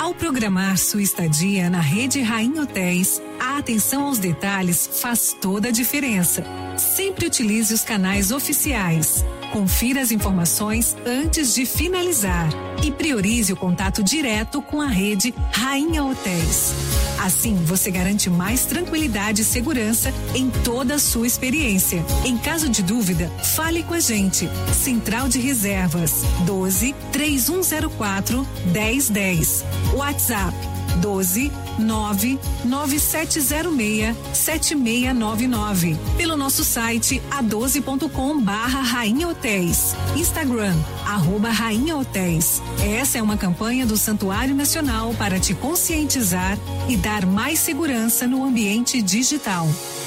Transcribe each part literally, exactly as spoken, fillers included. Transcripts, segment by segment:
Ao programar sua estadia na Rede Rainha Hotéis, a atenção aos detalhes faz toda a diferença. Sempre utilize os canais oficiais. Confira as informações antes de finalizar e priorize o contato direto com a Rede Rainha Hotéis. Assim, você garante mais tranquilidade e segurança em toda a sua experiência. Em caso de dúvida, fale com a gente. Central de Reservas doze, três um zero quatro, dez dez. WhatsApp doze, nove nove sete zero seis, sete seis nove nove. Pelo nosso site a doze ponto com barra Rainha Hotéis. Instagram, arroba Rainha Hotéis. Essa é uma campanha do Santuário Nacional para te conscientizar e dar mais segurança no ambiente digital.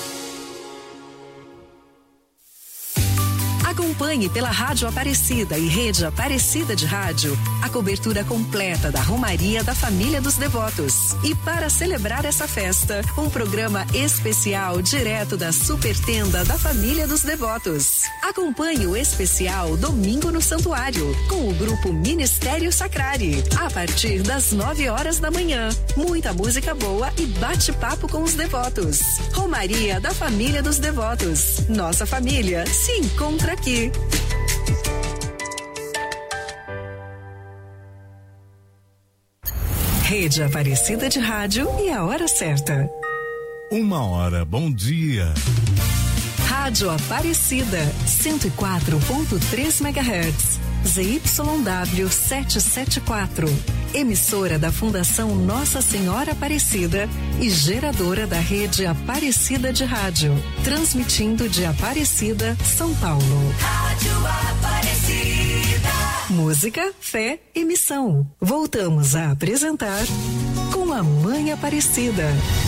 Acompanhe pela Rádio Aparecida e Rede Aparecida de Rádio a cobertura completa da Romaria da Família dos Devotos. E para celebrar essa festa, um programa especial direto da Super Tenda da Família dos Devotos. Acompanhe o especial Domingo no Santuário com o grupo Ministério Sacrari, a partir das nove horas da manhã. Muita música boa e bate-papo com os devotos. Romaria da Família dos Devotos. Nossa família se encontra aqui. Rede Aparecida de Rádio e a hora certa. Uma hora, bom dia. Rádio Aparecida, cento e quatro ponto três megahertz. Z Y W setecentos e setenta e quatro. Emissora da Fundação Nossa Senhora Aparecida e geradora da Rede Aparecida de Rádio. Transmitindo de Aparecida, São Paulo. Rádio Aparecida. Música, fé e missão. Voltamos a apresentar Com a Mãe Aparecida.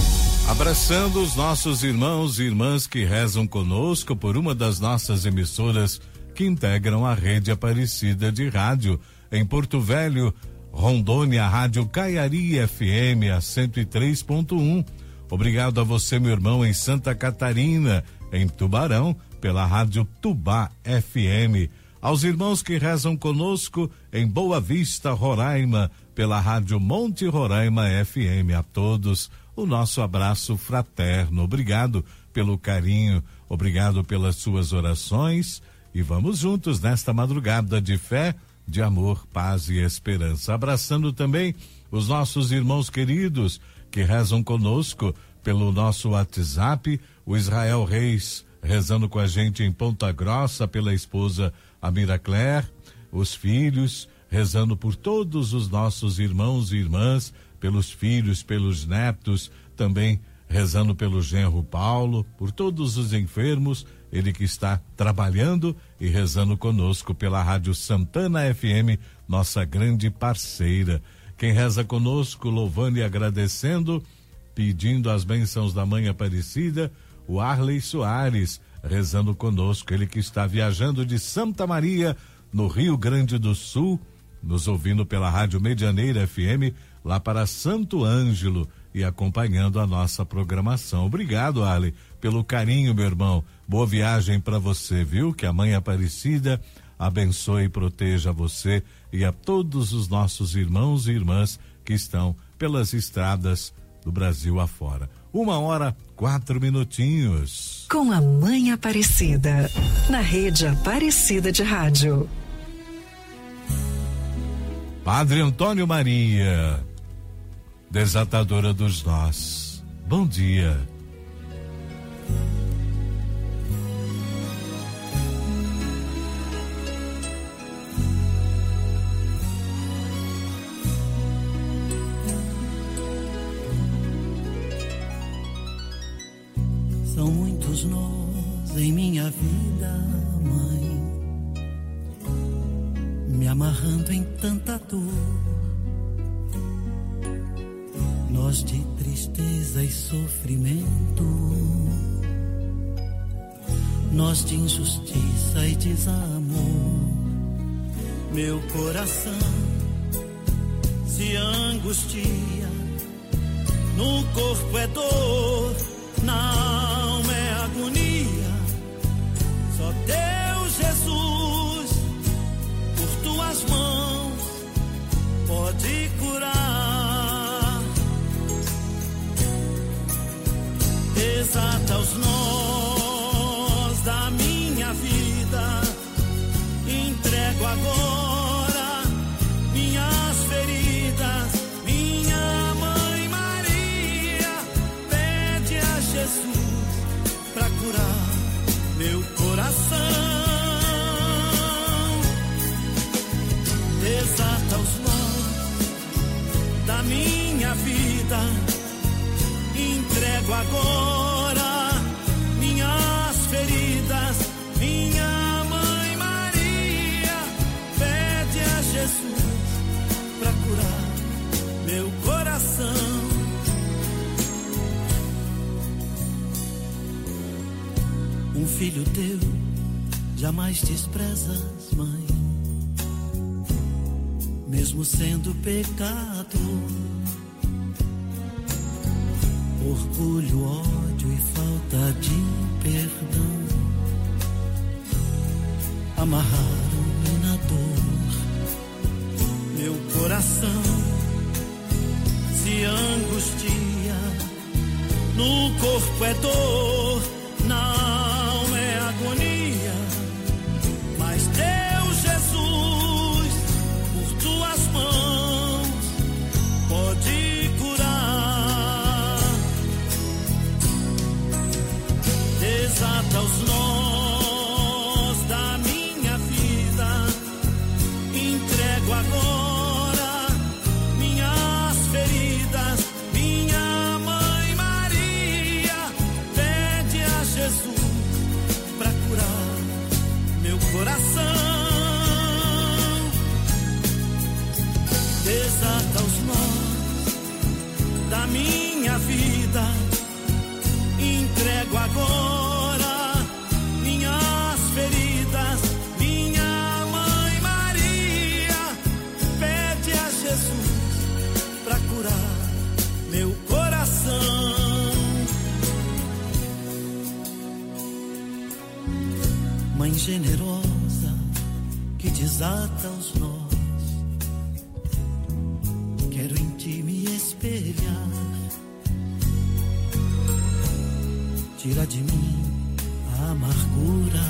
Abraçando os nossos irmãos e irmãs que rezam conosco por uma das nossas emissoras que integram a Rede Aparecida de Rádio. Em Porto Velho, Rondônia, Rádio Caiari F M, a cento e três ponto um. Obrigado a você, meu irmão, em Santa Catarina, em Tubarão, pela Rádio Tubá F M. Aos irmãos que rezam conosco em Boa Vista, Roraima, pela Rádio Monte Roraima F M. A todos, o nosso abraço fraterno. Obrigado pelo carinho, obrigado pelas suas orações. E vamos juntos nesta madrugada de fé, de amor, paz e esperança. Abraçando também os nossos irmãos queridos que rezam conosco pelo nosso WhatsApp, o Israel Reis rezando com a gente em Ponta Grossa pela esposa Amira Claire, os filhos rezando por todos os nossos irmãos e irmãs, pelos filhos, pelos netos, também rezando pelo genro Paulo, por todos os enfermos, ele que está trabalhando e rezando conosco pela Rádio Santana F M, nossa grande parceira. Quem reza conosco, louvando e agradecendo, pedindo as bênçãos da Mãe Aparecida, o Arley Soares, rezando conosco, ele que está viajando de Santa Maria, no Rio Grande do Sul, nos ouvindo pela Rádio Medianeira F M, lá para Santo Ângelo, e acompanhando a nossa programação. Obrigado, Arley, pelo carinho, meu irmão. Boa viagem para você, viu? Que a Mãe Aparecida abençoe e proteja você e a todos os nossos irmãos e irmãs que estão pelas estradas do Brasil afora. Uma hora, quatro minutinhos. Com a Mãe Aparecida, na Rede Aparecida de Rádio. Padre Antônio Maria, desatadora dos nós. Bom dia. São muitos nós em minha vida, mãe, me amarrando em tanta dor. Nós de tristeza e sofrimento, nós de injustiça e desamor. Meu coração se angustia, no corpo é dor, na alma é agonia. Só Deus Jesus, por tuas mãos, pode curar. desata os nós da minha vida. Entrego agora minhas feridas. Minha mãe Maria pede a Jesus pra curar meu coração. Um filho teu jamais desprezas, mãe, mesmo sendo pecado, orgulho, ódio e falta de perdão amarraram-me na dor. Meu coração se angustia, no corpo é dor, na alma é agonia. Mas Deus Jesus, por tuas mãos, pode curar. Desata os nós da minha vida. Entrego agora minhas feridas. Minha mãe Maria pede a Jesus pra curar meu coração. Desata os nós da minha vida. Entrego agora minhas feridas. Minha mãe Maria pede a Jesus pra curar meu coração. Mãe generosa que desata os nós, quero em ti me espelhar. Tira de mim a amargura,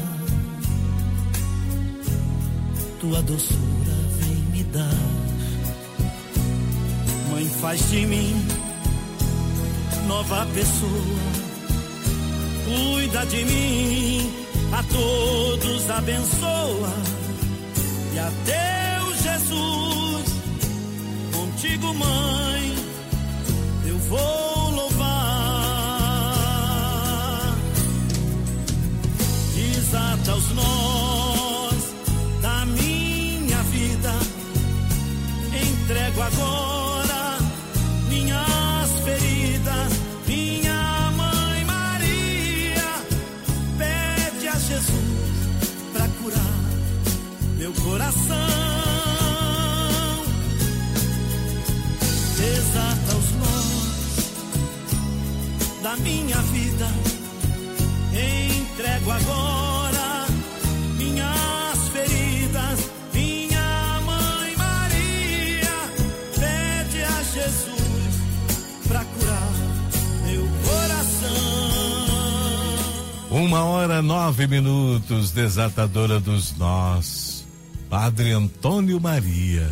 tua doçura vem me dar. Mãe, faz de mim nova pessoa, cuida de mim, a todos abençoa. E a teu Jesus, contigo, mãe, eu vou louvar. Desata os nós da minha vida. Entrego agora minhas feridas. Minha mãe Maria pede a Jesus pra curar meu coração. Desata os nós da minha vida. Entrego agora minhas feridas. Minha mãe Maria pede a Jesus pra curar meu coração. Uma hora, nove minutos, desatadora dos nós, Padre Antônio Maria.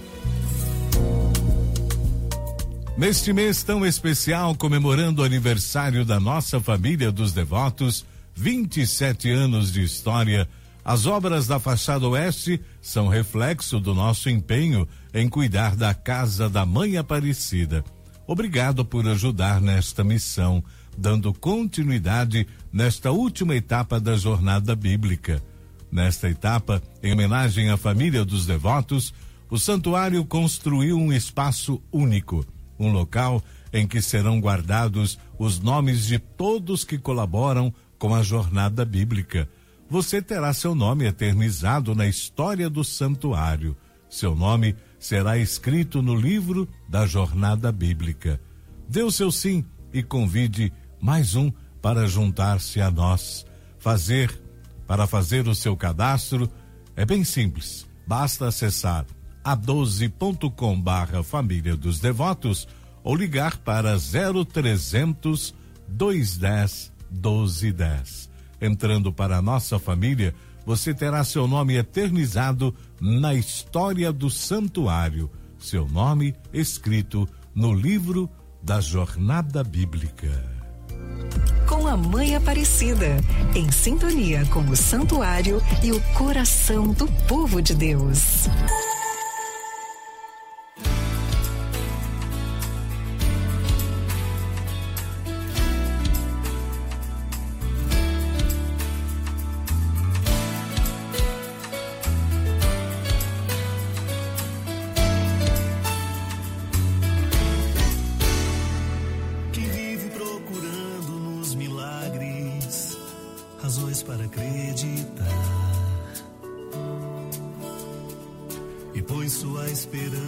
Neste mês tão especial, comemorando o aniversário da nossa família dos devotos, vinte e sete anos de história, as obras da fachada oeste são reflexo do nosso empenho em cuidar da Casa da Mãe Aparecida. Obrigado por ajudar nesta missão, dando continuidade nesta última etapa da jornada bíblica. Nesta etapa, em homenagem à família dos devotos, o santuário construiu um espaço único, um local em que serão guardados os nomes de todos que colaboram com a jornada bíblica. Você terá seu nome eternizado na história do santuário. Seu nome será escrito no livro da jornada bíblica. Dê o seu sim e convide mais um para juntar-se a nós. Fazer, para fazer o seu cadastro, é bem simples. Basta acessar a doze ponto com barra Família dos Devotos ou ligar para zero trezentos, dois dez, doze dez. Entrando para a nossa família, você terá seu nome eternizado na história do santuário, seu nome escrito no livro da jornada bíblica. Com a Mãe Aparecida, em sintonia com o santuário e o coração do povo de Deus.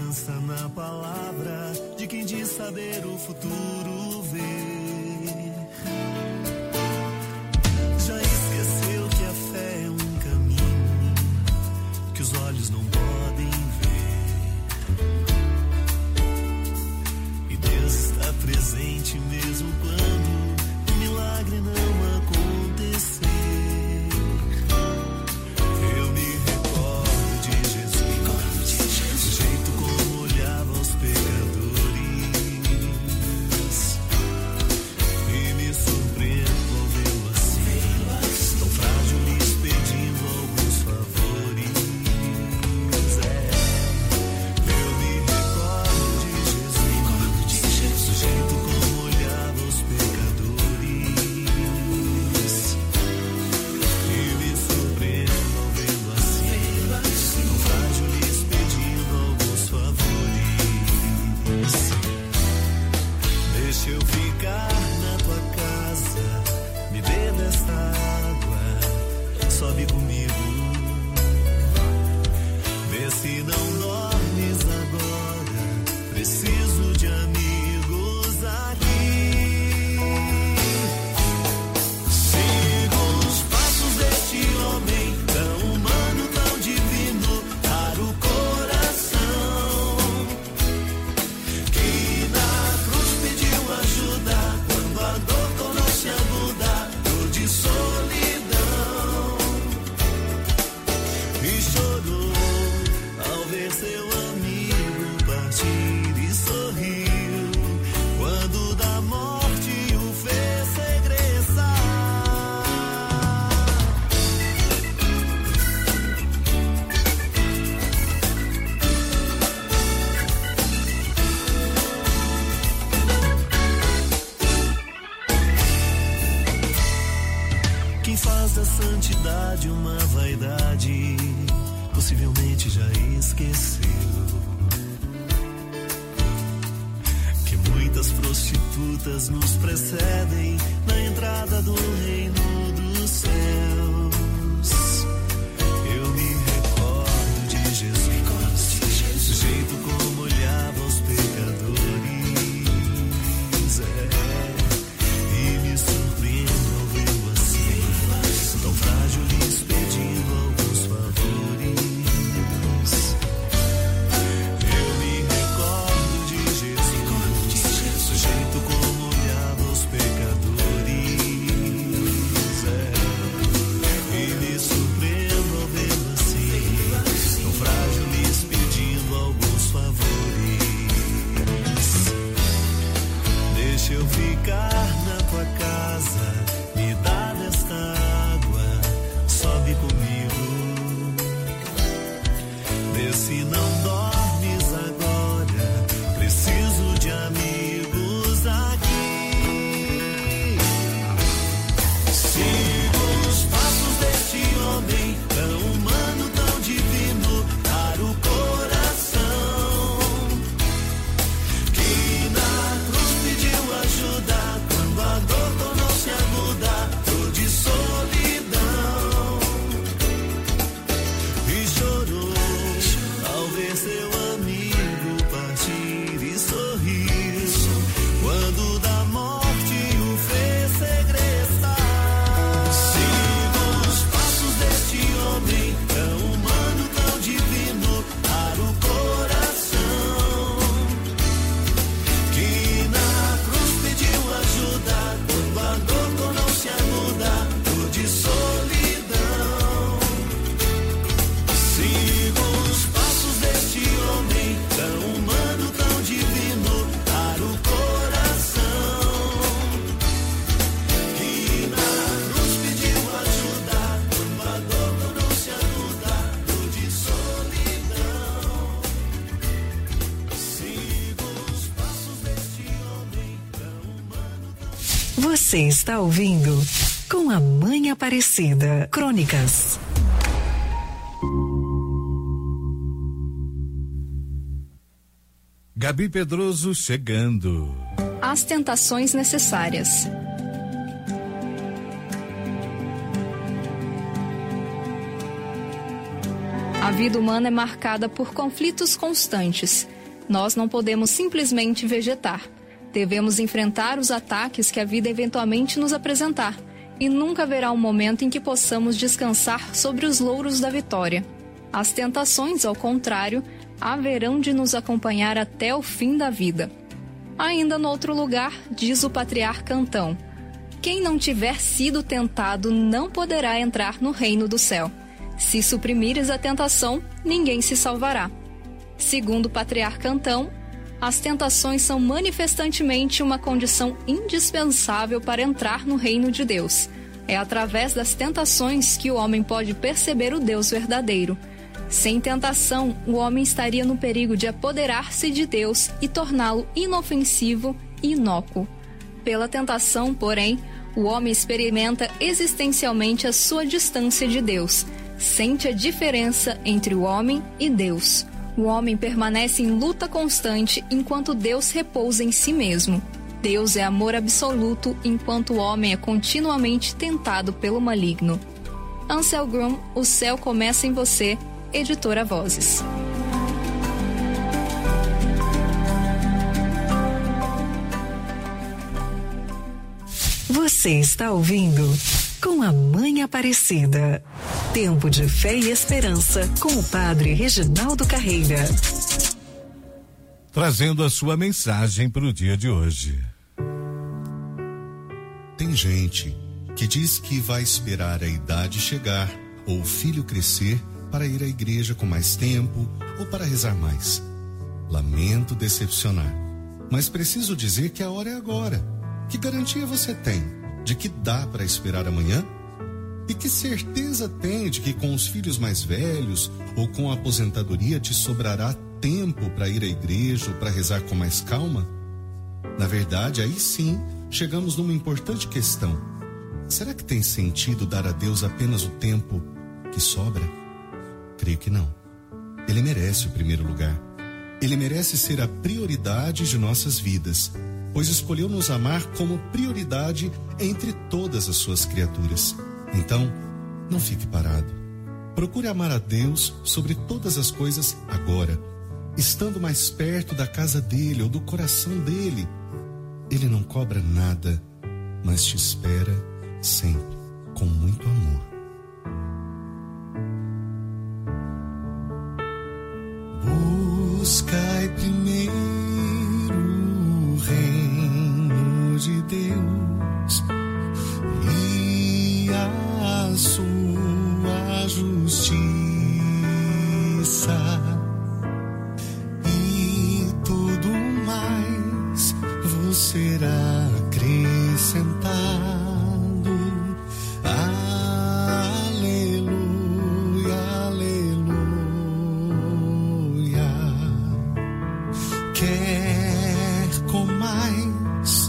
esperança na palavra de quem diz saber o futuro ver. Já esqueceu que a fé é um caminho que os olhos não podem ver. E Deus está presente mesmo quando o milagre não acontecer. Eu me recordo de Jesus, do jeito como olhava os pecadores, e me surpreendo ao vê-lo assim, tão frágil, lhes pedindo alguns favores. É, eu me recordo de Jesus, do jeito como olhava os pecadores, e me surpreendo ao vê-lo assim, tão frágil, lhes pedindo alguns favores. Deixa eu ficar na tua casa, me dê desta água, sobe comigo. Vê se não dormes agora, preciso de amigos aqui. Sigo os passos deste homem, tão humano, tão divino, para o coração, que na cruz pediu ajuda, quando a dor tornou-se aguda, dor de solidão, e chorou ao ver seu amigo partir, e sorriu quando da morte o fez regressar. Quem faz da santidade uma vaidade, possivelmente já esqueceu que muitas prostitutas nos precedem na entrada do reino dos céus. Eu me recordo de Jesus, do jeito como olhava os pecadores, é, e me surpreendo ao vê-lo assim, tão frágil, lhes pedindo alguns favores. Eu me recordo de Jesus, do jeito como olhava os pecadores, é, e me surpreendo ao vê-lo assim, tão frágil, lhes pedindo alguns favores. Deixa eu ficar na tua casa, me dá desta água, sobe comigo. Vê se não dormes agora, preciso de amigos aqui. Sigo os passos deste homem, tão humano, tão divino, para o coração, que na cruz pediu ajuda, quando a dor tornou-se aguda, dor de solidão, e chorou ao ver seu amigo partir, e sorriu quando da morte o fez regressar. Sigo os passos deste homem, tão humano, tão divino, para o coração, que na cruz pediu ajuda, quando a dor tornou-se aguda, dor de solidão. Sigo os passos deste homem, tão humano, tão divino, para o coração, que na cruz pediu ajuda, quando a dor tornou-se aguda, dor de solidão. Sigo os passos deste homem, tão humano, tão... Você está ouvindo Com a Mãe Aparecida. Crônicas. Gabi Pedroso chegando. As tentações necessárias. A vida humana é marcada por conflitos constantes. Nós não podemos simplesmente vegetar. Devemos enfrentar os ataques que a vida eventualmente nos apresentar, e nunca haverá um momento em que possamos descansar sobre os louros da vitória. As tentações, ao contrário, haverão de nos acompanhar até o fim da vida. Ainda no outro lugar, diz o patriarca Antão: quem não tiver sido tentado não poderá entrar no reino do céu. Se suprimires a tentação, ninguém se salvará. Segundo o patriarca Antão, as tentações são manifestantemente uma condição indispensável para entrar no reino de Deus. É através das tentações que o homem pode perceber o Deus verdadeiro. Sem tentação, o homem estaria no perigo de apoderar-se de Deus e torná-lo inofensivo e inócuo. Pela tentação, porém, o homem experimenta existencialmente a sua distância de Deus, sente a diferença entre o homem e Deus. O homem permanece em luta constante enquanto Deus repousa em si mesmo. Deus é amor absoluto enquanto o homem é continuamente tentado pelo maligno. Ansel Grum, O Céu Começa em Você, Editora Vozes. Você está ouvindo Com a Mãe Aparecida. Tempo de fé e esperança com o Padre Reginaldo Carreira. Trazendo a sua mensagem para o dia de hoje. Tem gente que diz que vai esperar a idade chegar ou o filho crescer para ir à igreja com mais tempo ou para rezar mais. Lamento decepcionar, mas preciso dizer que a hora é agora. Que garantia você tem de que dá para esperar amanhã? E que certeza tem de que com os filhos mais velhos ou com a aposentadoria te sobrará tempo para ir à igreja ou para rezar com mais calma? Na verdade, aí sim, chegamos numa importante questão. Será que tem sentido dar a Deus apenas o tempo que sobra? Creio que não. Ele merece o primeiro lugar. Ele merece ser a prioridade de nossas vidas, pois escolheu nos amar como prioridade entre todas as suas criaturas. Então, não fique parado. Procure amar a Deus sobre todas as coisas agora, estando mais perto da casa dele ou do coração dele. Ele não cobra nada, mas te espera sempre, com muito amor. Buscai primeiro o reino de Deus e a sua justiça, e tudo mais vos será acrescentado. Aleluia, aleluia. Quer comais,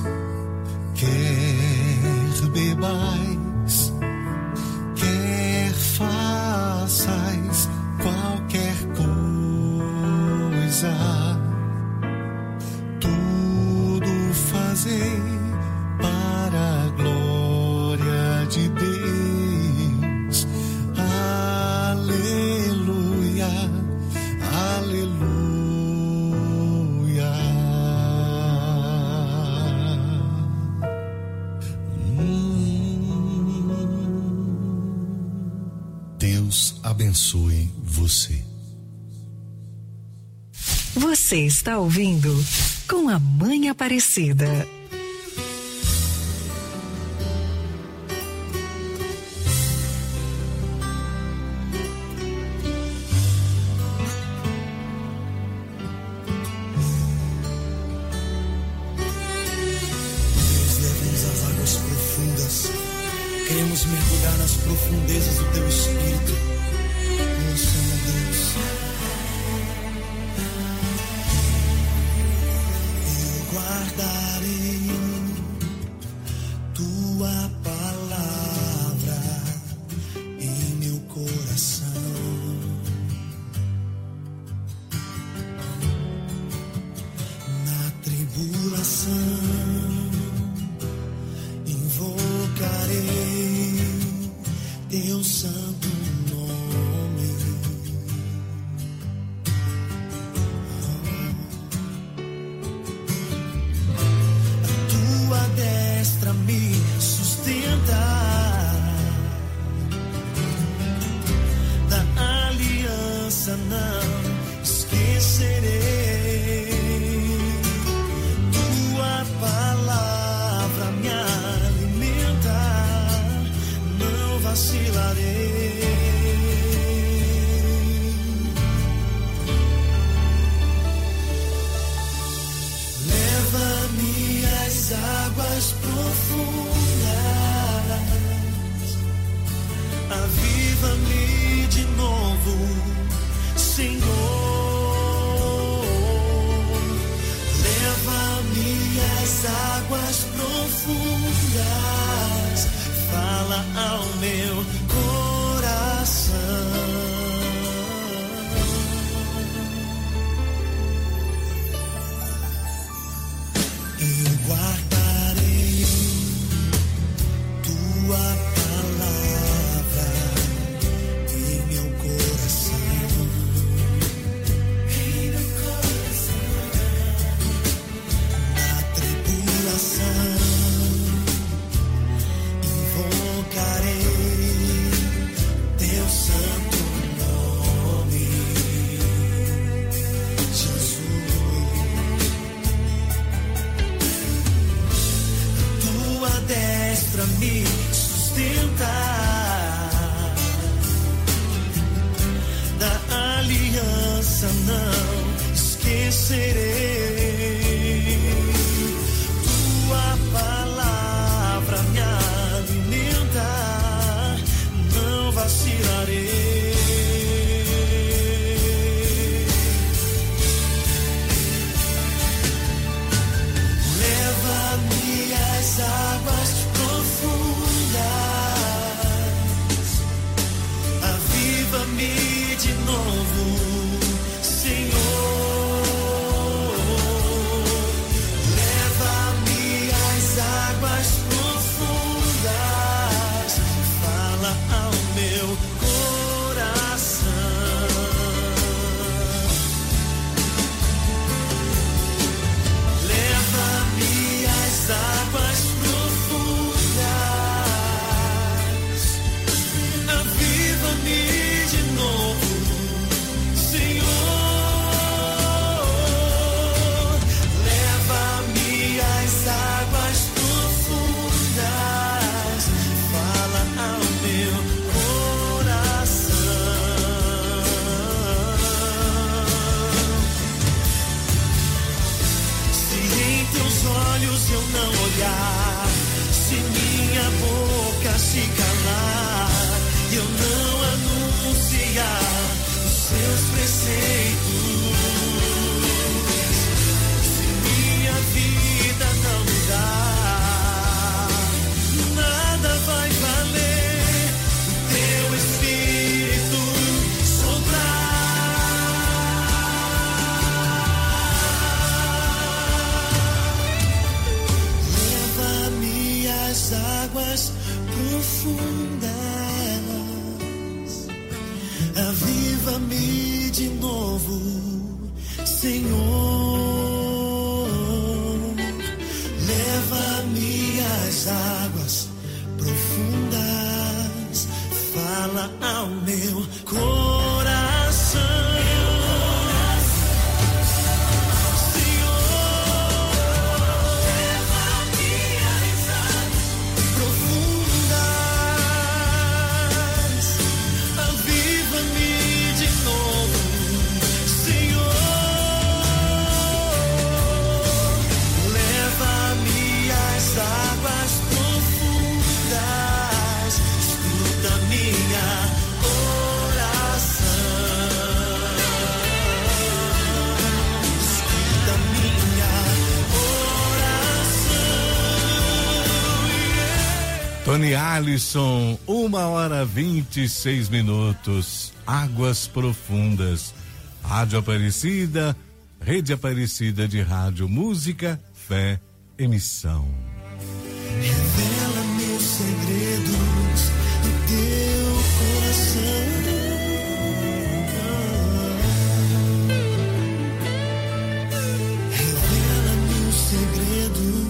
quer bebais, quer façais qualquer coisa, tudo fazei para a glória de Deus. Aleluia, aleluia. Deus abençoe você. Você está ouvindo Com a Mãe Aparecida. Deus, leva-nos às águas profundas. Queremos mergulhar nas profundezas do teu Espírito. Oh, Senhor Deus. Eu guardarei tua palavra em meu coração. Na tribulação invocarei teu santo nome. as águas profundas, aviva-me de novo, Senhor. Leva-me às águas profundas, fala ao meu coração. Eu guardarei tua palavra em meu coração, em meu coração. Na tribulação invocarei teu santo nome, Jesus. Tua destra me sustenta, da aliança não esquecerei. Tua palavra me alimenta, não vacilarei. Leva-me às águas profundas, aviva-me de novo, Senhor. Leva-me às águas profundas, fala ao meu coração. Leva-me às águas profundas, aviva-me de novo, Senhor. Leva-me às águas profundas, fala ao meu coração. Se em teus olhos eu não olhar, se minha boca se calar, eu não anunciar os seus preceitos, se minha vida não mudar, nada vai valer o teu Espírito soprar. Leva-me às águas profundas, aviva-me de novo, Senhor. Leva-me às águas profundas, fala ao meu coração. Tony Alisson, uma hora vinte e seis minutos. Águas Profundas. Rádio Aparecida, Rede Aparecida de Rádio, Música, Fé, Emissão. Revela meus segredos do teu coração. Revela meus segredos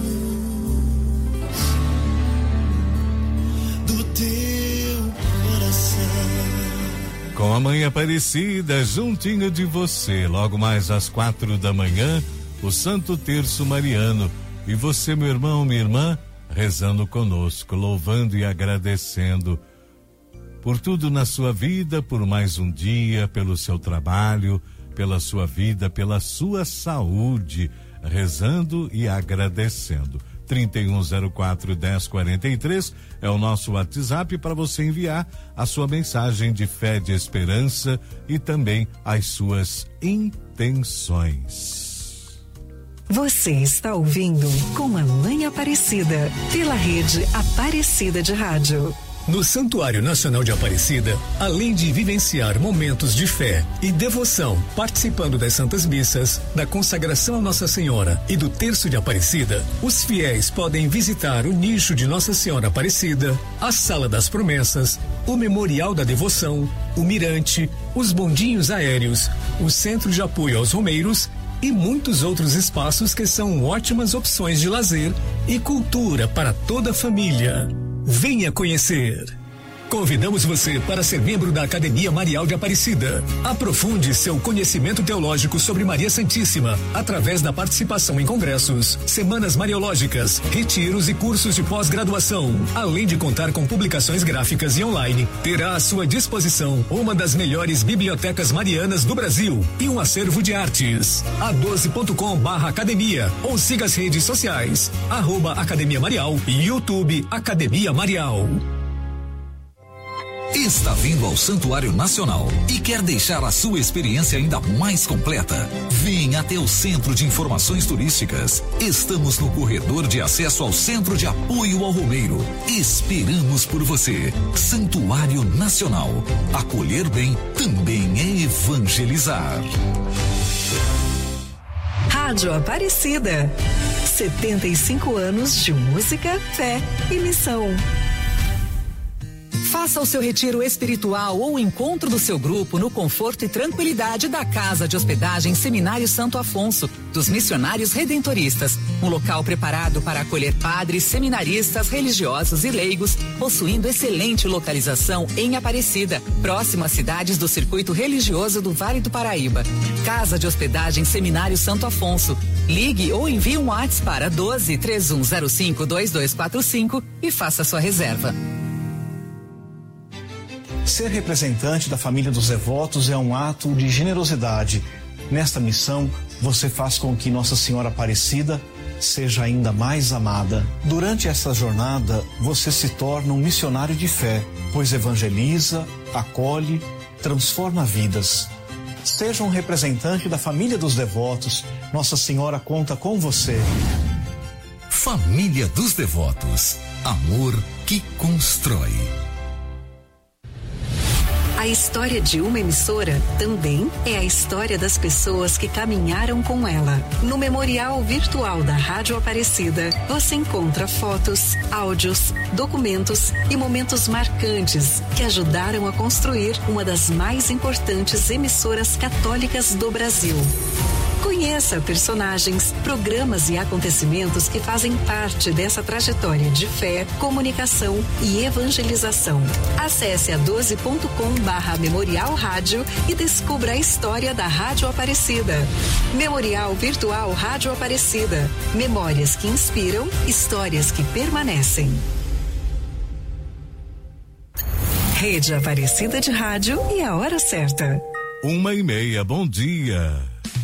do teu coração. Com a Mãe Aparecida, juntinho de você, logo mais às quatro da manhã, o Santo Terço Mariano. E você, meu irmão, minha irmã, rezando conosco, louvando e agradecendo por tudo na sua vida, por mais um dia, pelo seu trabalho, pela sua vida, pela sua saúde, rezando e agradecendo. trinta e um zero quatro, dez quarenta e três é o nosso WhatsApp para você enviar a sua mensagem de fé, de esperança e também as suas intenções. Você está ouvindo Com a Mãe Aparecida, pela rede Aparecida de Rádio. No Santuário Nacional de Aparecida, além de vivenciar momentos de fé e devoção, participando das Santas Missas, da consagração a Nossa Senhora e do Terço de Aparecida, os fiéis podem visitar o nicho de Nossa Senhora Aparecida, a Sala das Promessas, o Memorial da Devoção, o Mirante, os bondinhos aéreos, o Centro de Apoio aos Romeiros e muitos outros espaços que são ótimas opções de lazer e cultura para toda a família. Venha conhecer. Convidamos você para ser membro da Academia Marial de Aparecida. Aprofunde seu conhecimento teológico sobre Maria Santíssima através da participação em congressos, semanas mariológicas, retiros e cursos de pós-graduação. Além de contar com publicações gráficas e online, terá à sua disposição uma das melhores bibliotecas marianas do Brasil e um acervo de artes. a doze ponto com barra academia ou siga as redes sociais, arroba Academia Marial e YouTube Academia Marial. Está vindo ao Santuário Nacional e quer deixar a sua experiência ainda mais completa? Venha até o Centro de Informações Turísticas. Estamos no corredor de acesso ao Centro de Apoio ao Romeiro. Esperamos por você. Santuário Nacional. Acolher bem também é evangelizar. Rádio Aparecida. setenta e cinco anos de música, fé e missão. Faça o seu retiro espiritual ou o encontro do seu grupo no conforto e tranquilidade da Casa de Hospedagem Seminário Santo Afonso, dos Missionários Redentoristas. Um local preparado para acolher padres, seminaristas, religiosos e leigos, possuindo excelente localização em Aparecida, próximo às cidades do circuito religioso do Vale do Paraíba. Casa de Hospedagem Seminário Santo Afonso. Ligue ou envie um WhatsApp para doze, três um zero cinco, dois dois quatro cinco e faça sua reserva. Ser representante da família dos devotos é um ato de generosidade. Nesta missão, você faz com que Nossa Senhora Aparecida seja ainda mais amada. Durante essa jornada, você se torna um missionário de fé, pois evangeliza, acolhe, transforma vidas. Seja um representante da família dos devotos. Nossa Senhora conta com você. Família dos Devotos. Amor que constrói. A história de uma emissora também é a história das pessoas que caminharam com ela. No Memorial Virtual da Rádio Aparecida, você encontra fotos, áudios, documentos e momentos marcantes que ajudaram a construir uma das mais importantes emissoras católicas do Brasil. Conheça personagens, programas e acontecimentos que fazem parte dessa trajetória de fé, comunicação e evangelização. Acesse a doze ponto com barra Memorial Rádio e descubra a história da Rádio Aparecida. Memorial Virtual Rádio Aparecida. Memórias que inspiram, histórias que permanecem. Rede Aparecida de Rádio e a hora certa. Uma e meia, bom dia.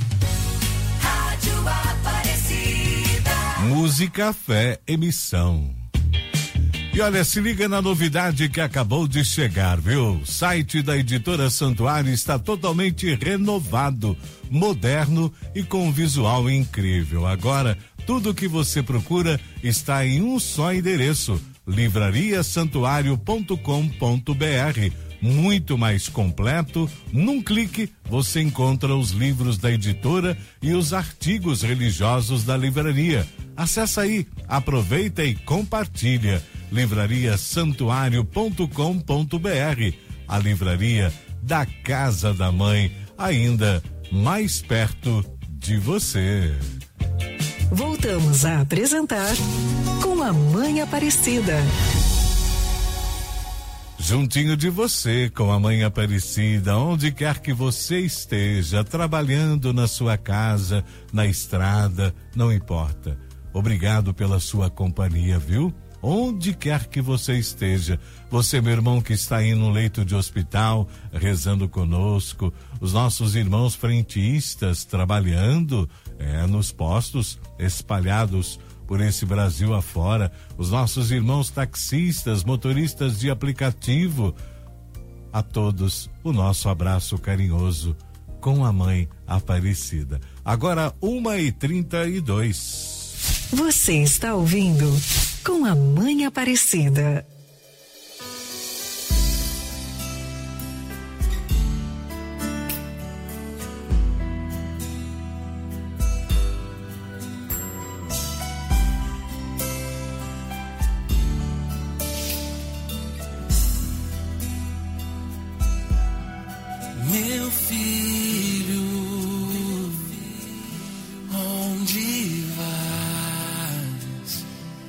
Música, fé, emissão. E olha, se liga na novidade que acabou de chegar, viu? O site da Editora Santuário está totalmente renovado, moderno e com um visual incrível. Agora, tudo o que você procura está em um só endereço, livraria santuário ponto com ponto br. Muito mais completo. Num clique você encontra os livros da editora e os artigos religiosos da livraria. Acesse aí, aproveita e compartilha. livraria santuário ponto com ponto br. A livraria da Casa da Mãe, ainda mais perto de você. Voltamos a apresentar Com a Mãe Aparecida. Juntinho de você, com a Mãe Aparecida, onde quer que você esteja, trabalhando na sua casa, na estrada, não importa. Obrigado pela sua companhia, viu? Onde quer que você esteja, você, meu irmão, que está aí no leito de hospital, rezando conosco, os nossos irmãos frentistas trabalhando, é, nos postos espalhados por esse Brasil afora, os nossos irmãos taxistas, motoristas de aplicativo, a todos o nosso abraço carinhoso com a Mãe Aparecida. Agora uma e trinta e dois. Você está ouvindo Com a Mãe Aparecida. Meu filho, onde vais?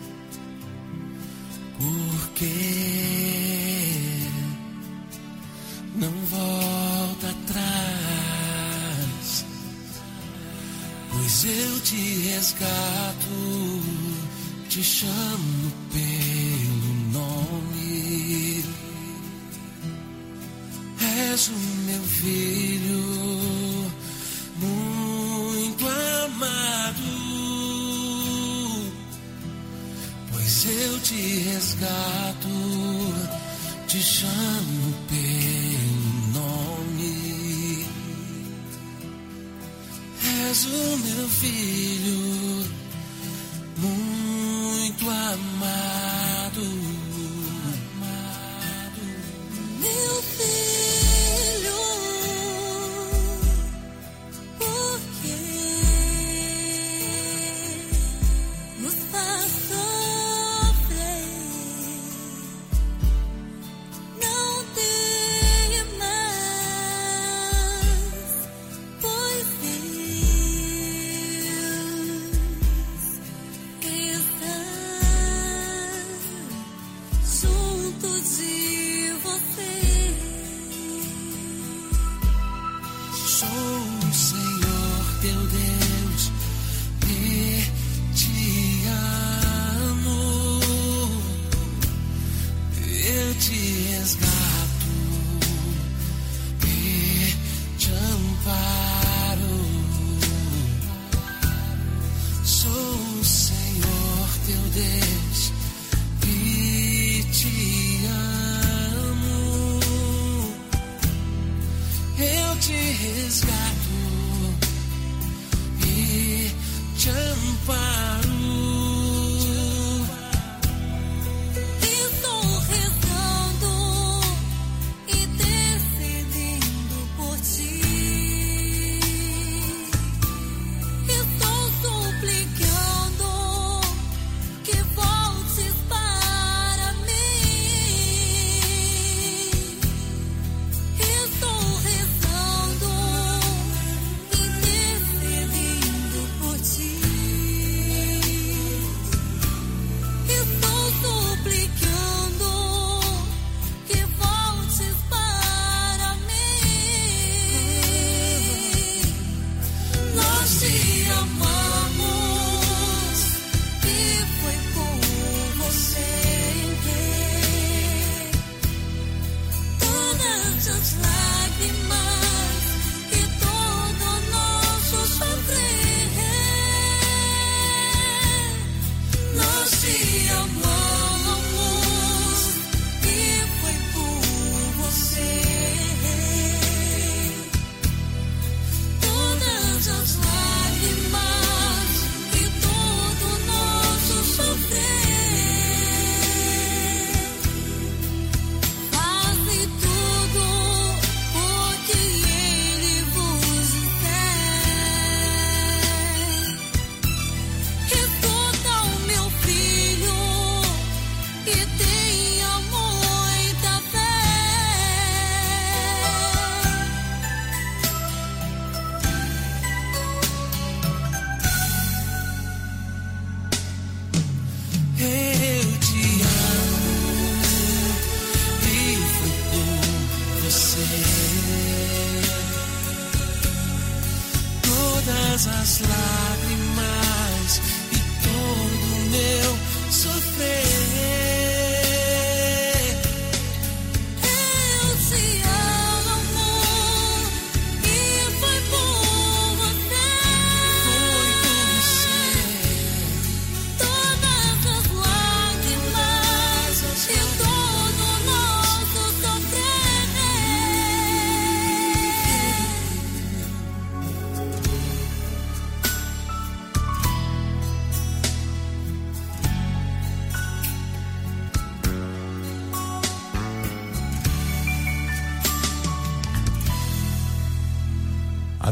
Por que não volta atrás? Pois eu te resgato, te chamo pelo nome. És o meu filho, muito amado, pois eu te resgato, te chamo pelo nome. És o meu filho, muito amado, amado, meu filho.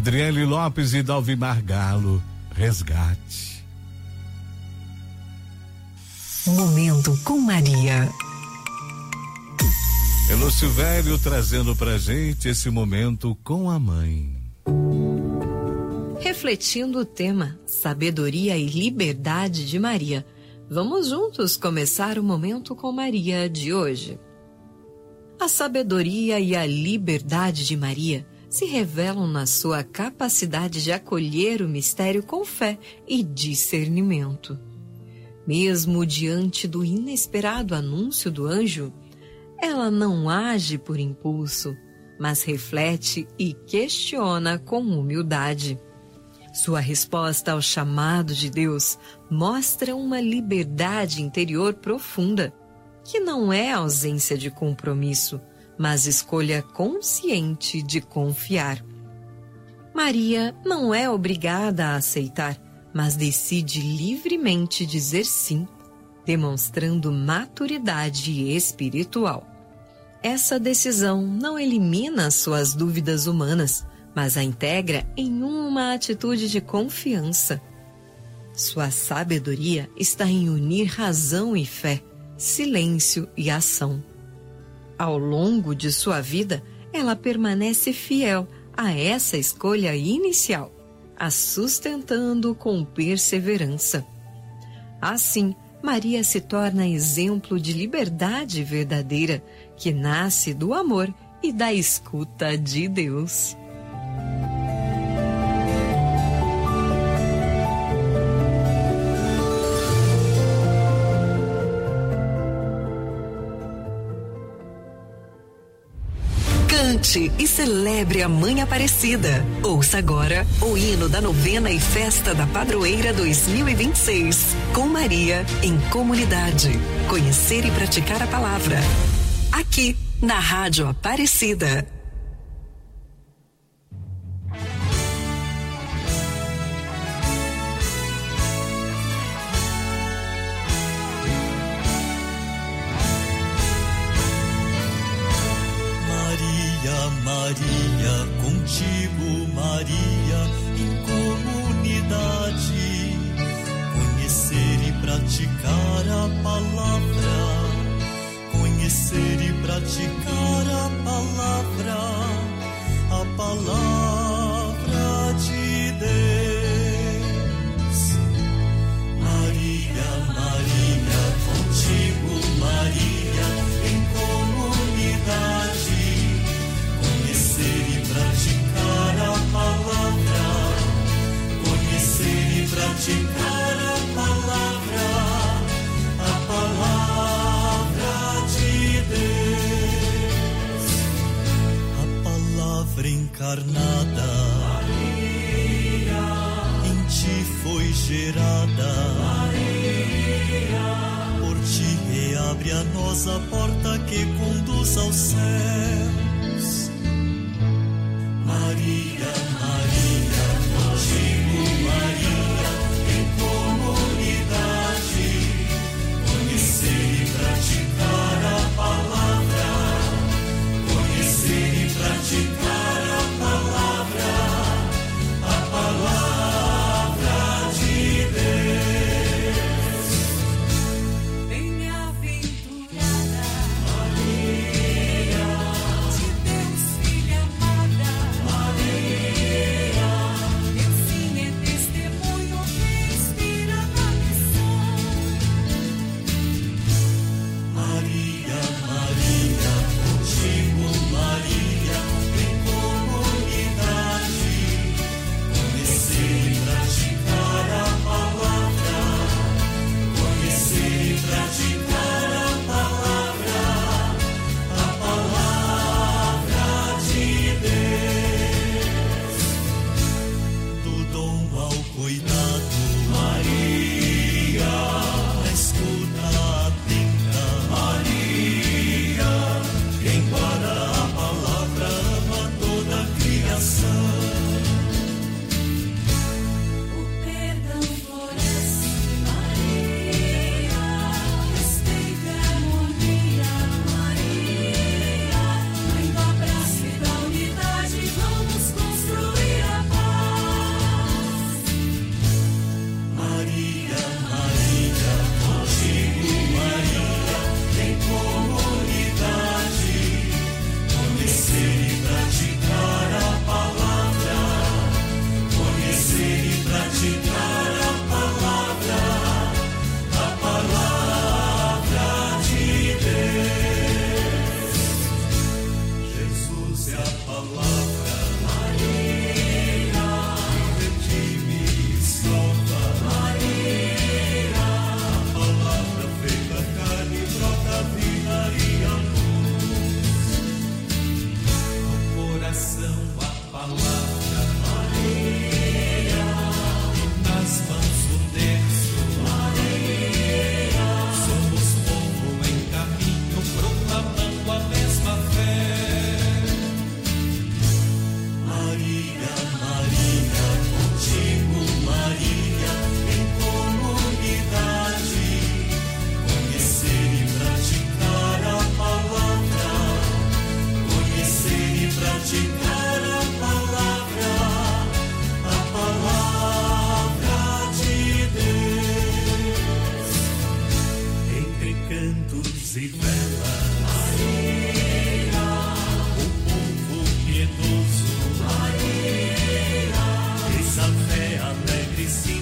Adriele Lopes e Dalvimar Galo, Resgate. Momento com Maria. Elô Silvério trazendo pra gente esse momento com a mãe. Refletindo o tema Sabedoria e Liberdade de Maria, vamos juntos começar o Momento com Maria de hoje. A sabedoria e a liberdade de Maria se revelam na sua capacidade de acolher o mistério com fé e discernimento. Mesmo diante do inesperado anúncio do anjo, ela não age por impulso, mas reflete e questiona com humildade. Sua resposta ao chamado de Deus mostra uma liberdade interior profunda, que não é ausência de compromisso, mas escolha consciente de confiar. Maria não é obrigada a aceitar, mas decide livremente dizer sim, demonstrando maturidade espiritual. Essa decisão não elimina suas dúvidas humanas, mas a integra em uma atitude de confiança. Sua sabedoria está em unir razão e fé, silêncio e ação. Ao longo de sua vida, ela permanece fiel a essa escolha inicial, a sustentando com perseverança. Assim, Maria se torna exemplo de liberdade verdadeira que nasce do amor e da escuta de Deus. Cante e celebre a Mãe Aparecida. Ouça agora o hino da novena e festa da Padroeira dois mil e vinte e seis. Com Maria em comunidade. Conhecer e praticar a palavra. Aqui, na Rádio Aparecida. Maria, contigo, Maria, em comunidade, conhecer e praticar a palavra, conhecer e praticar a palavra, a palavra de Deus. Maria, Maria, contigo, Maria, em comunidade, conhecer e praticar a palavra, conhecer e praticar a palavra, a palavra de Deus, a palavra encarnada, Maria, em ti foi gerada, Maria, por ti reabre a nós a porta que conduz aos céus. Maria, Maria, contigo, Maria, em comunidade, conhecer e praticar a palavra, conhecer e praticar a palavra, a palavra de Deus. Bem-aventurada Maria,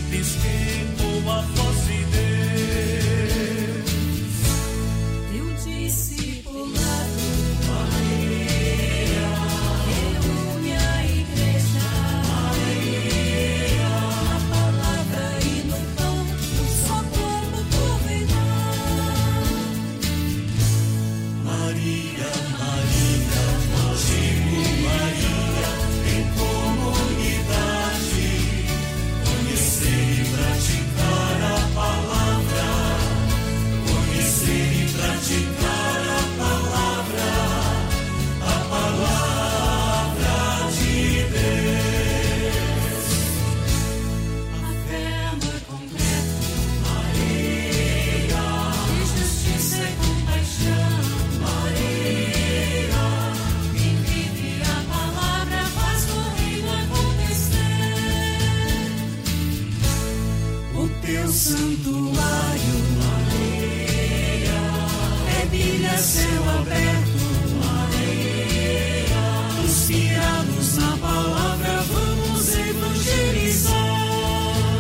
com a voz de Deus. Teu discipulado, Maria, reúne a igreja, Maria, na palavra e no pão, só como governar. Maria, Maria, contigo, Maria, em comunidade, conhecer e praticar a palavra, conhecer e praticar a palavra, a palavra de Deus. A fé, amor completo, Maria, de justiça e compaixão, Maria, quem vive a palavra faz o reino acontecer. O teu santuário, Maria, é bilha céu aberto, Maria, inspirados na palavra vamos evangelizar.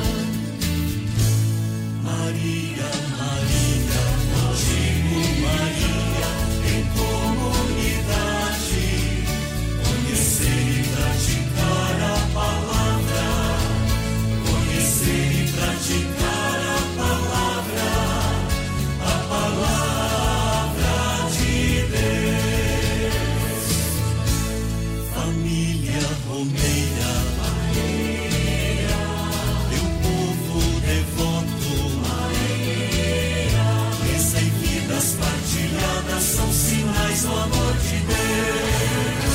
Maria, Maria, contigo, Maria, em comunidade, conhecer e praticar a palavra, conhecer e praticar a palavra, a palavra de Deus. Família romeira, Maria, teu povo devoto, Maria, bênção e vidas partilhadas são sinais do amor de Deus.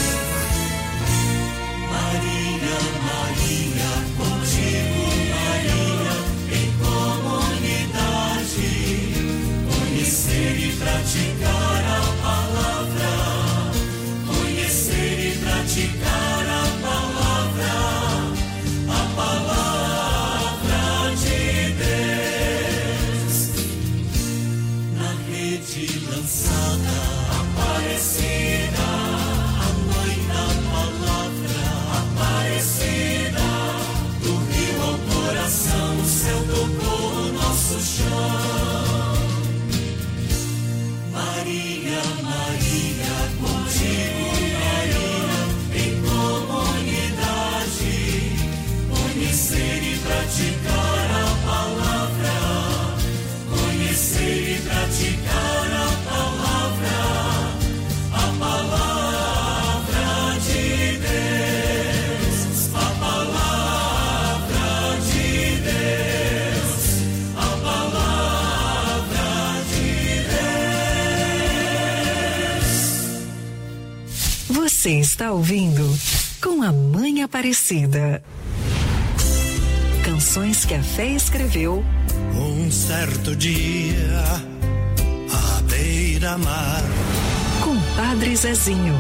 Maria, Maria, contigo, Maria, em comunidade, conhecer e praticar a palavra, conhecer e praticar a palavra, a palavra de Deus. Na rede lançada, Aparecida, a mãe da palavra, Aparecida, do rio ao coração, o céu tocou o nosso chão. Maria, Maria, contigo, Maria, em comunidade, conhecer e praticar a palavra, conhecer e praticar a palavra, a palavra de Deus, a palavra de Deus, a palavra de Deus. Você está ouvindo Com a Mãe Aparecida. Canções que a fé escreveu Um certo dia, à beira-mar, com Padre Zezinho.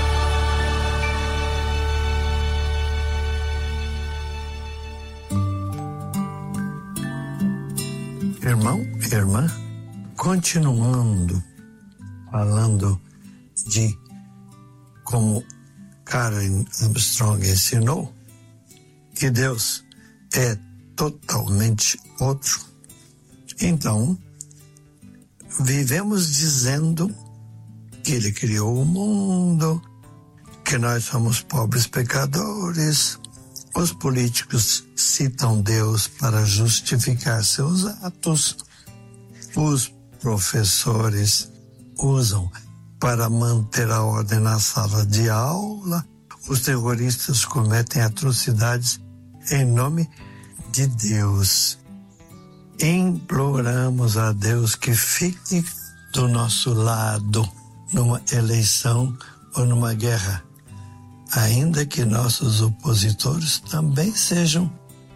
Irmão, irmã, continuando falando de como Karen Armstrong ensinou, que Deus é totalmente outro. Então, vivemos dizendo que Ele criou o mundo, que nós somos pobres pecadores. Os políticos citam Deus para justificar seus atos. Os professores usam para manter a ordem na sala de aula. Os terroristas cometem atrocidades em nome de Deus. Imploramos a Deus que fique do nosso lado numa eleição ou numa guerra, ainda que nossos opositores também sejam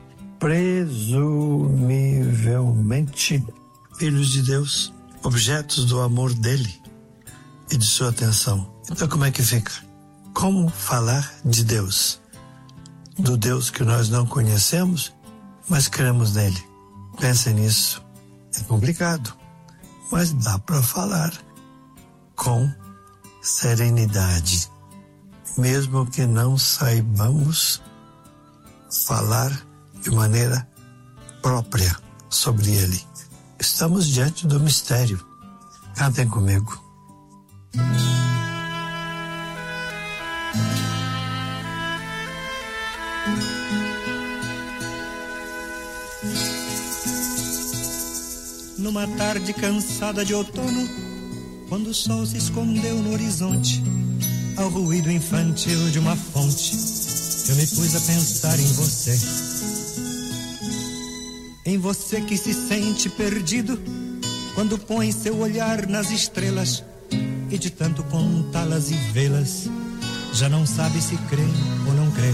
presumivelmente filhos de Deus, objetos do amor dele e de sua atenção. Então como é que fica? Como falar de Deus? Do Deus que nós não conhecemos, mas cremos nele. Pensem nisso. É complicado, mas dá para falar com serenidade. Mesmo que não saibamos falar de maneira própria sobre ele. Estamos diante do mistério. Cantem comigo. Numa tarde cansada de outono, quando o sol se escondeu no horizonte, ao ruído infantil de uma fonte, eu me pus a pensar em você. Em você que se sente perdido quando põe seu olhar nas estrelas e de tanto contá-las e vê-las já não sabe se crê ou não crê.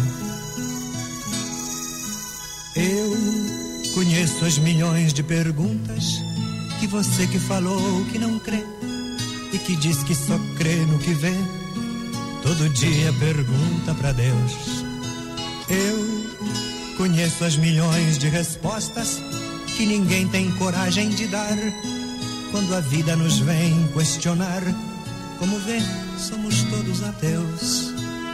Eu conheço as milhões de perguntas que você que falou que não crê e que diz que só crê no que vê, todo dia pergunta pra Deus. Eu conheço as milhões de respostas que ninguém tem coragem de dar quando a vida nos vem questionar. Como vê, somos todos ateus.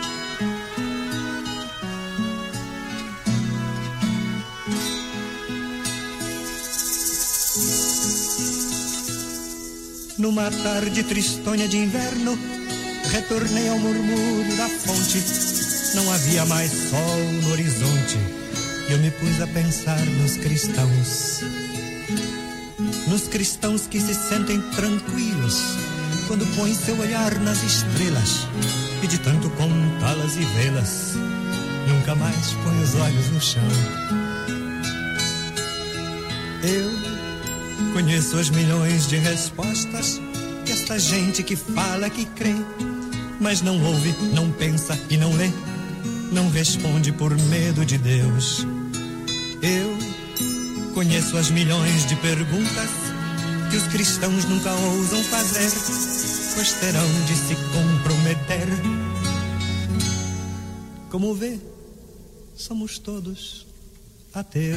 Numa tarde tristonha de inverno, retornei ao murmúrio da fonte. Não havia mais sol no horizonte e eu me pus a pensar nos cristãos. Nos cristãos que se sentem tranquilos quando põem seu olhar nas estrelas e de tanto contá-las e vê-las nunca mais põe os olhos no chão. Eu conheço as milhões de respostas que esta gente que fala que crê, mas não ouve, não pensa e não lê, não responde por medo de Deus. Eu conheço as milhões de perguntas que os cristãos nunca ousam fazer, pois terão de se comprometer. Como vê, somos todos ateus.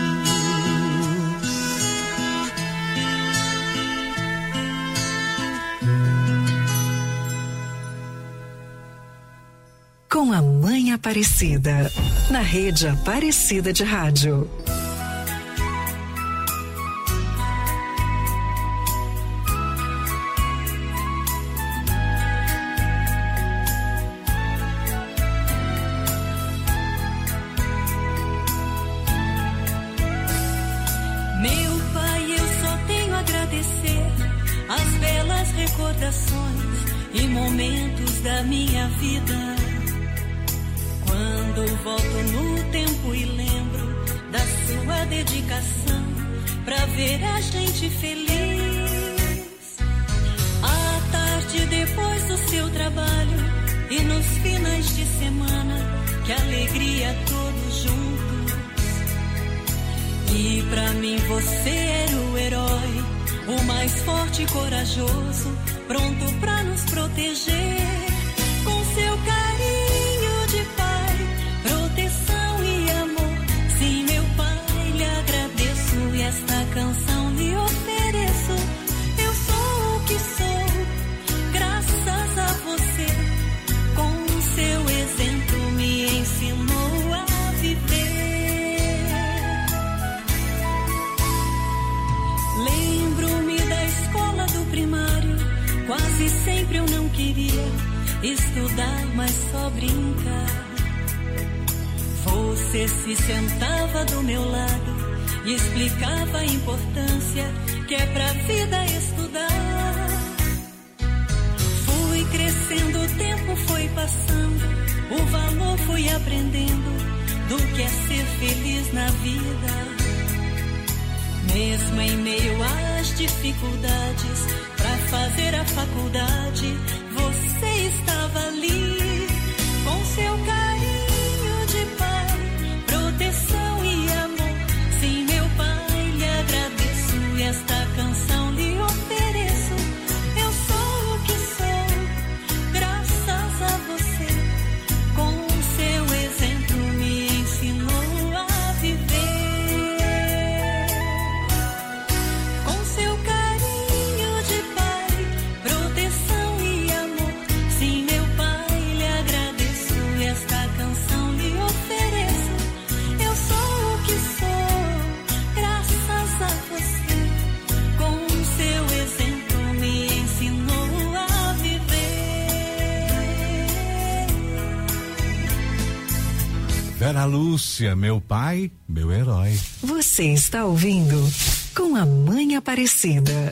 Com a Mãe Aparecida, na Rede Aparecida de Rádio. Meu pai, eu só tenho a agradecer as belas recordações e momentos da minha vida. Quando volto no tempo e lembro da sua dedicação pra ver a gente feliz. À tarde depois do seu trabalho e nos finais de semana, que alegria todos juntos. E pra mim você era o herói, o mais forte e corajoso, pronto pra nos proteger. Com seu carinho de pai, proteção e amor. Sim, meu pai, lhe agradeço e esta canção lhe ofereço. Eu sou o que sou, graças a você. Com seu exemplo me ensinou a viver. Lembro-me da escola do primário, quase sempre eu não queria estudar, mas só brincar. Você se sentava do meu lado e explicava a importância que é pra vida estudar. Fui crescendo, o tempo foi passando, o valor fui aprendendo do que é ser feliz na vida. Mesmo em meio às dificuldades, pra fazer a faculdade, você estava ali. Com seu carinho de pai, proteção e amor. Sim, meu pai, lhe agradeço e esta canção lhe ofereço. Eu sou o que sou, graças a você. Com seu exemplo me ensinou a viver. Com seu carinho de pai, proteção e amor. Sim, meu pai, lhe Vera Lúcia, meu pai, meu herói. Você está ouvindo Com a Mãe Aparecida.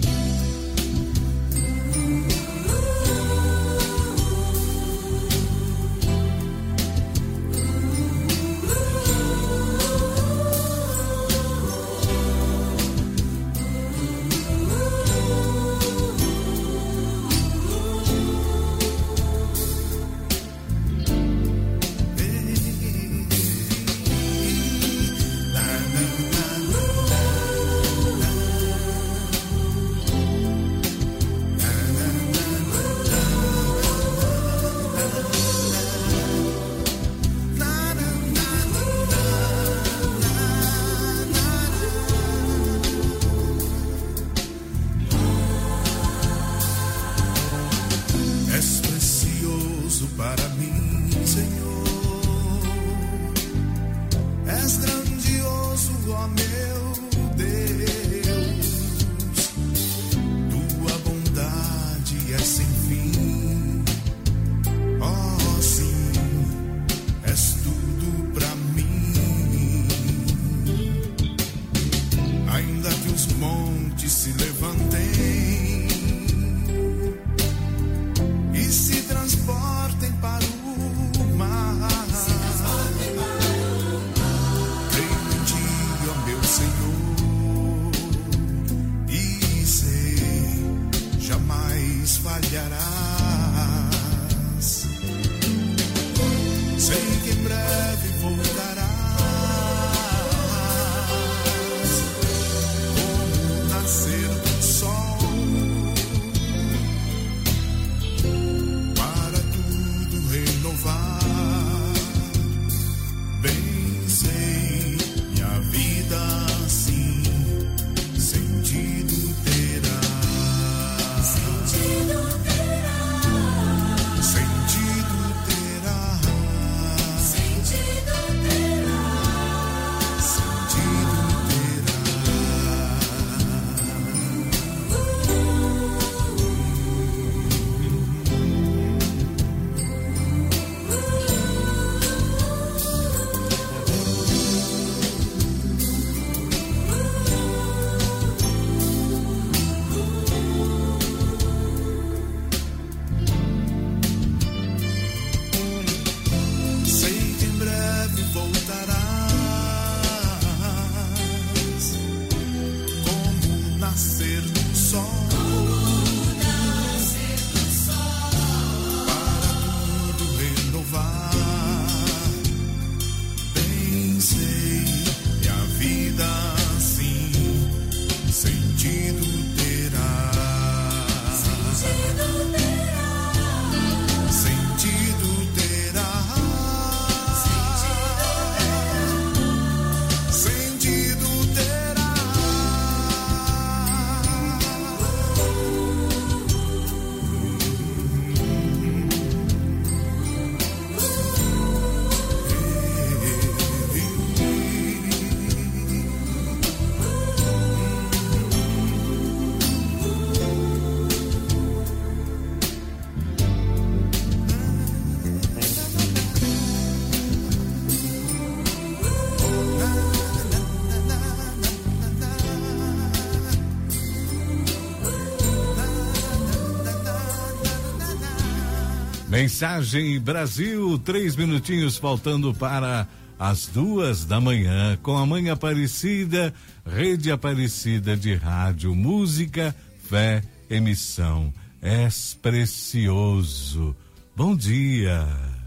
Mensagem Brasil, três minutinhos faltando para as duas da manhã, com a Mãe Aparecida, Rede Aparecida de Rádio, Música, Fé, Emissão. És precioso. Bom dia.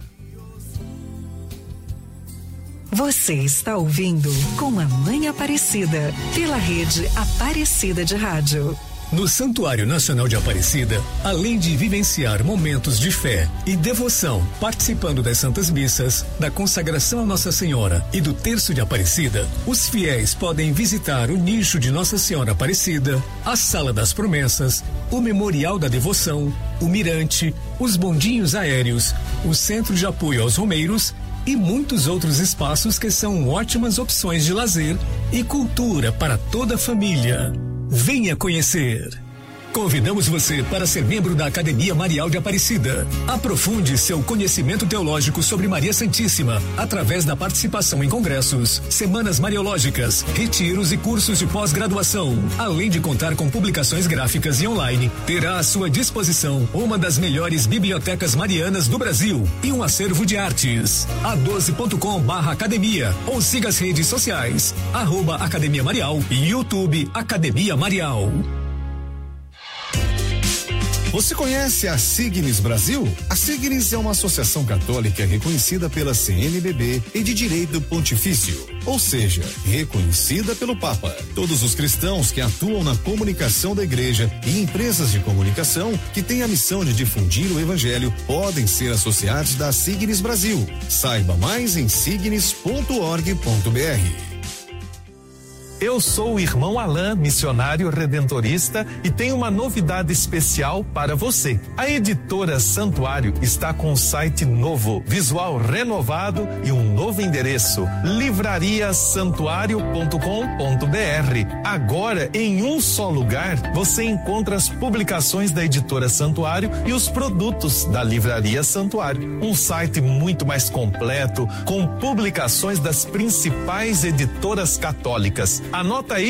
Você está ouvindo Com a Mãe Aparecida, pela Rede Aparecida de Rádio. No Santuário Nacional de Aparecida, além de vivenciar momentos de fé e devoção, participando das Santas Missas, da consagração a Nossa Senhora e do Terço de Aparecida, os fiéis podem visitar o nicho de Nossa Senhora Aparecida, a Sala das Promessas, o Memorial da Devoção, o Mirante, os bondinhos aéreos, o Centro de Apoio aos Romeiros e muitos outros espaços que são ótimas opções de lazer e cultura para toda a família. Venha conhecer. Convidamos você para ser membro da Academia Marial de Aparecida. Aprofunde seu conhecimento teológico sobre Maria Santíssima através da participação em congressos, semanas mariológicas, retiros e cursos de pós-graduação. Além de contar com publicações gráficas e online, terá à sua disposição uma das melhores bibliotecas marianas do Brasil e um acervo de artes. a doze ponto com barra academia ou siga as redes sociais, arroba Academia Marial e YouTube Academia Marial. Você conhece a Signis Brasil? A Signis é uma associação católica reconhecida pela C N B B e de direito pontifício, ou seja, reconhecida pelo Papa. Todos os cristãos que atuam na comunicação da igreja e empresas de comunicação que têm a missão de difundir o evangelho podem ser associados da Signis Brasil. Saiba mais em signis ponto org ponto br. Eu sou o irmão Alain, missionário redentorista, e tenho uma novidade especial para você. A editora Santuário está com um site novo, visual renovado e um novo endereço: livraria santuário ponto com ponto br. Agora, em um só lugar, você encontra as publicações da editora Santuário e os produtos da Livraria Santuário. Um site muito mais completo, com publicações das principais editoras católicas. Anota aí